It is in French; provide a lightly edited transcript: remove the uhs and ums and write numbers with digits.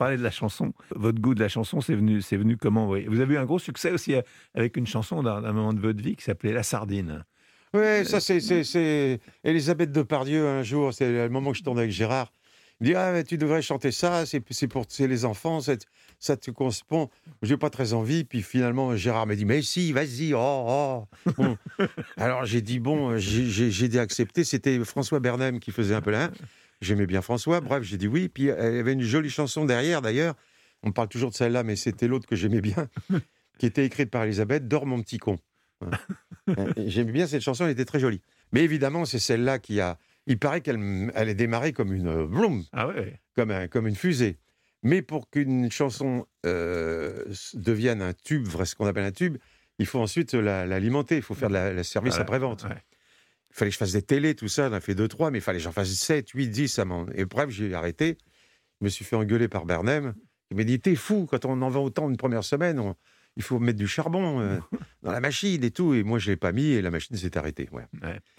parler de la chanson. Votre goût de la chanson, c'est venu comment? Vous avez eu un gros succès aussi avec une chanson d'un moment de votre vie qui s'appelait La Sardine. Ouais, ça c'est Elisabeth Depardieu un jour, c'est le moment que je tournais avec Gérard. Il me dit: «Ah mais tu devrais chanter ça, c'est les enfants, ça te correspond». J'ai pas très envie, puis finalement Gérard m'a dit: «Mais si, vas-y, oh, oh». Bon, alors j'ai dit: «Bon», j'ai dit accepter, c'était François Bernhem qui faisait un peu là. J'aimais bien François, bref, j'ai dit oui, puis elle avait une jolie chanson derrière d'ailleurs, on parle toujours de celle-là, mais c'était l'autre que j'aimais bien, qui était écrite par Elisabeth: «Dors mon petit con». Voilà. J'aimais bien cette chanson, elle était très jolie. Mais évidemment, c'est celle-là il paraît elle est démarrée comme une vroom, Ah ouais. comme une fusée. Mais pour qu'une chanson devienne un tube, ce qu'on appelle un tube, il faut ensuite l'alimenter, il faut faire la service Voilà. après-vente. Ouais. Il fallait que je fasse des télés, tout ça, j'en ai fait 2, 3, mais il fallait que j'en fasse 7, 8, 10. Et bref, j'ai arrêté. Je me suis fait engueuler par Bernhem. Il m'a dit: «T'es fou, quand on en vend autant une première semaine, il faut mettre du charbon dans la machine et tout». Et moi, je ne l'ai pas mis et la machine s'est arrêtée. Ouais. Ouais.